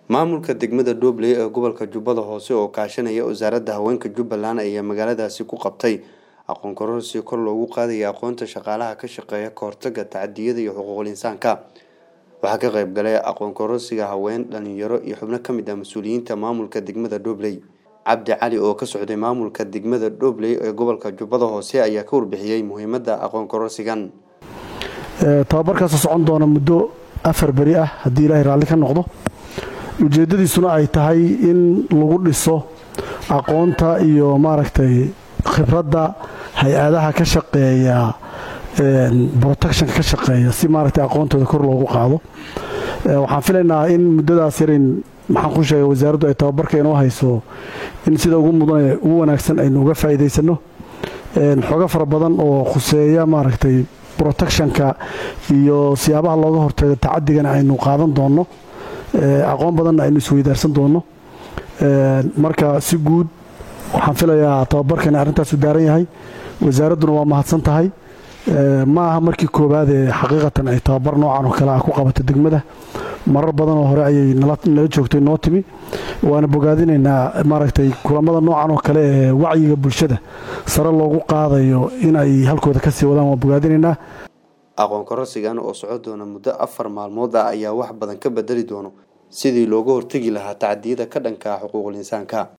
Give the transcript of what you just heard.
maamulka degmada Doobley ee gobolka Jubbada Hoose oo kaashanaya wasaaradda haweenka Jubbaland ayaa magaaladaasi ku qabtay aqoon kororsi kor loogu qaadayo aqoonta shaqaalaha ka shaqeeya ka hortagga tacadiyada iyo xuquuqul insaanka. Waxaa ka qayb galay aqoon kororsiga haween, dhalinyaro iyo xubno ka mid ah mas'uuliyiinta maamulka degmada Doobley. Cabdi Cali oo ka socday maamulka degmada Doobley ee gobolka Jubbada Hoose ayaa ka warbixiyay muhiimadda aqoon kororsigan. tababarkaas socon doona muddo 4 bari ah hadii Ilaahay raali ka noqdo. ujeedadiisuna ay tahay in lagu dhiso aqoonta iyo maaragtay khibradda hay'adaha ka shaqeeya protection ka shaqeeya si maaragtay aqoontooda kor loogu qaado. waxaan filaynaa in muddadaas yarin maxaan ku sheegay wasaaraddu ay tababarka inoo hayso in sida ugu mudan ugu wanaagsan aynu uga faa'iideysano xogo fara badan oo khuseeya maaragtay protectionka iyo siyaabaha looga hortago tacadigan aynu qaadan doono aqoon badan aynu isweydaarsan doono marka si guud waxaan filayaa tababarkan arrintaas u daaran yahay wasaaradduna waa mahadsan tahay ma aha markii koobaad ee xaqiiqatan ay tababar noocan oo kale ah ku qabato degmada marar badan oo hore ayay nala joogtay noo timi waana bogaadinaynaa maaragtay kulamada noocan oo kale ee wacyiga bulshada sare loogu qaadayo in ay halkooda ka sii wadaan waa bogaadinaynaa. aqoon kororsigan oo socon doona muddo 4 maalmood ah ayaa wax badan ka bedeli doono sidii looga hortagi lahaa tacadiyada ka dhanka ah xuquuqul insaanka.